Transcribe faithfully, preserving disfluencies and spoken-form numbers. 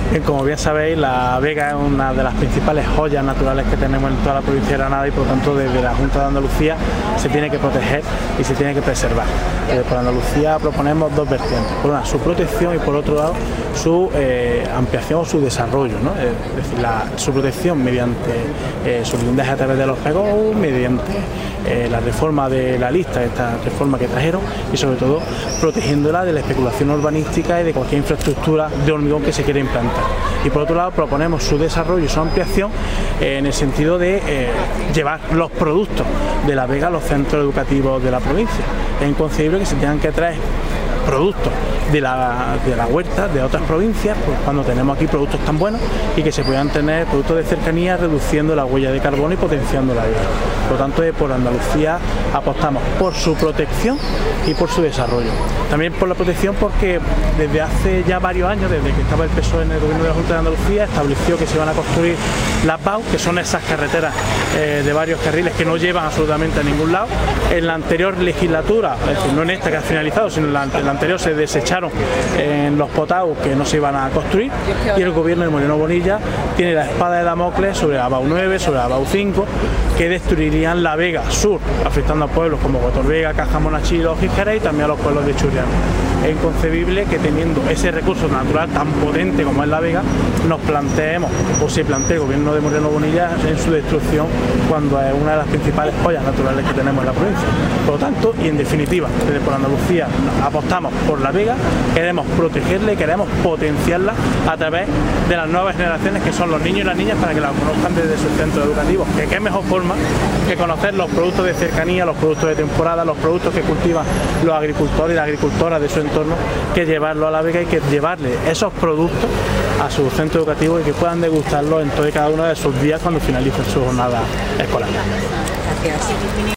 Bien, como bien sabéis, la Vega es una de las principales joyas naturales que tenemos en toda la provincia de Granada y por lo tanto desde la Junta de Andalucía se tiene que proteger y se tiene que preservar. Desde por Andalucía proponemos dos vertientes, por una su protección y por otro lado su eh, ampliación o su desarrollo, ¿no? Es decir, la, su protección mediante eh, su blindaje a través de los P G O, mediante eh, la reforma de la lista, esta reforma que trajeron y sobre todo protegiéndola de la especulación urbanística y de cualquier infraestructura de hormigón que se quiera implantar. Y por otro lado proponemos su desarrollo y su ampliación eh, en el sentido de eh, llevar los productos de la Vega a los centros educativos de la provincia. Es inconcebible que se tengan que traer productos de la, de la huerta de otras provincias, pues cuando tenemos aquí productos tan buenos y que se puedan tener productos de cercanía reduciendo la huella de carbono y potenciando la vida. Por lo tanto, por Andalucía apostamos por su protección y por su desarrollo. También por la protección porque desde hace ya varios años, desde que estaba el P S O E en el gobierno de la Junta de Andalucía, estableció que se iban a construir las B A U, que son esas carreteras eh, de varios carriles que no llevan absolutamente a ningún lado. En la anterior legislatura, es decir, no en esta que ha finalizado, sino en la, en la anterior se desecharon en los potaos que no se iban a construir y el gobierno de Moreno Bonilla tiene la espada de Damocles sobre la B A U nueve, sobre la B A U cinco, que destruirían la Vega Sur, afectando a pueblos como Cotorvega, Caja Monachil, Gijerez y también a los pueblos de Churriana. Es inconcebible que teniendo ese recurso natural tan potente como es la Vega, nos planteemos o se plantee el gobierno de Moreno Bonilla en su destrucción cuando es una de las principales joyas naturales que tenemos en la provincia. Por lo tanto, y en definitiva, desde por Andalucía apostamos por la Vega, queremos protegerla y queremos potenciarla a través de las nuevas generaciones que son los niños y las niñas para que la conozcan desde sus centros educativos. Que qué mejor forma que conocer los productos de cercanía, los productos de temporada, los productos que cultivan los agricultores y las agricultoras de su entorno, que llevarlo a la Vega y que llevarle esos productos a su centro educativo y que puedan degustarlos en todo y cada uno de sus días cuando finalicen su jornada escolar. Gracias.